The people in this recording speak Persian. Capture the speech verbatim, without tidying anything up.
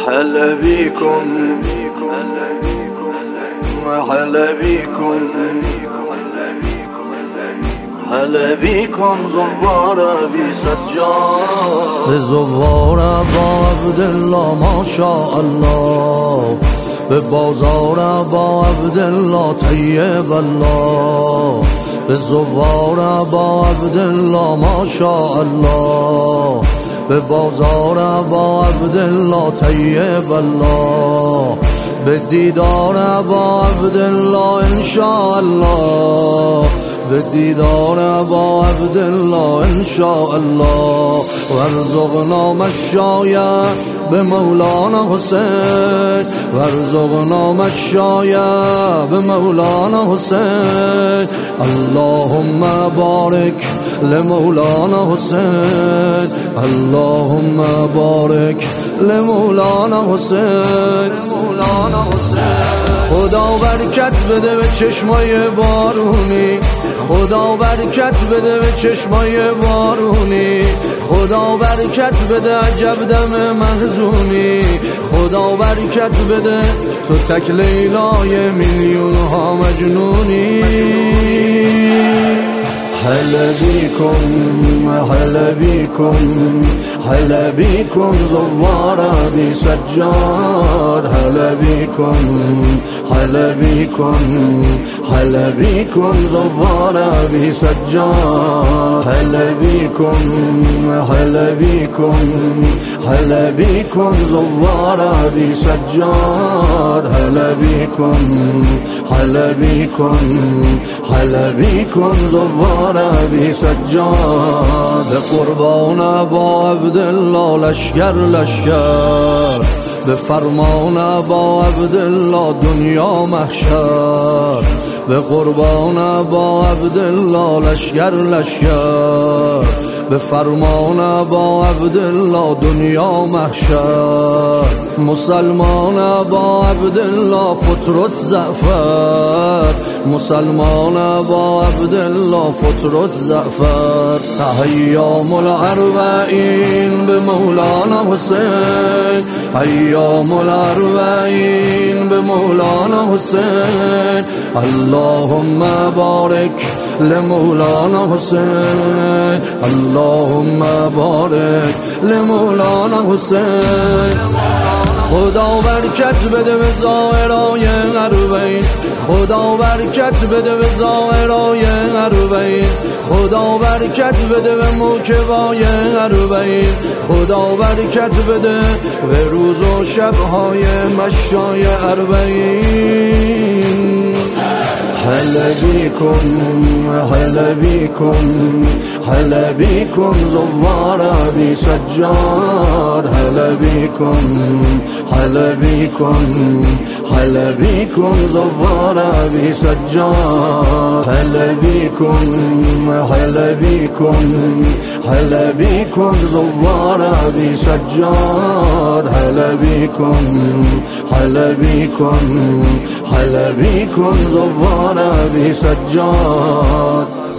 هلا بيكم هلا بيكم هلا بيكم زوار ابي سجاد زوار ابا عبدالله ما شاء الله به بازار ابا عبدالله طیب الله به زوار ابا عبدالله ما شاء الله به بازار ابا عبدالله طیب الله به دیدار ابا عبدالله انشاءالله به دیدار ابا عبدالله انشاءالله وارزقنا مشایا به مولانا حسین وارزقنا مشایا به مولانا حسین اللهم بارک لمولانا حسین اللهم بارک لمولانا حسین مولانا حسین خدا برکت بده به چشمای بارونی خدا برکت بده به چشمای بارونی خدا برکت بده عجب دم محزونی خدا برکت بده تو تک لیلای میلیون ها مجنونی هلا بيكم هلا بيكم هلا بيكم زوار ابي سجاد هلا بيكم هلا بيكم هلا بيكم زوار ابي سجاد هلا بيكم هلا بيكم هلا بيكم زوار ابي سجاد هلا بيكم هلا بيكم هلا بيكم زوار ابی سجاد قربان ابا عبدالله لشکر لشکر به فرمان ابا عبدالله دنیا محشر به قربان ابا عبدالله لشکر لشکر به فرمان ابا عبدالله دنیا محشر مسلمان ابا عبدالله فطر الزعفر مسلمان ابا عبدالله فطر الزعفر ایام الاربعین به مولانا حسین ایام الاربعین به مولانا حسین اللهم بارک لمولانا حسین اللهم بارک لمولانا حسین خدا برکت بده به ظاهرای اربعین خدا برکت بده به ظاهرای اربعین خدا برکت بده به موکبای اربعین خدا برکت بده به روز و شبهای مشای اربعین هلا بيكم هلا بيكم هلا بيكم زوار ابي سجاد هلا بيكم هلا بيكم هلا بيكم زوار ابي سجاد هلا بيكم هلا بيكم هلا بيكم زوار ابي سجاد هلا بيكم هلا بيكم هلا بيكم زوار ابي سجاد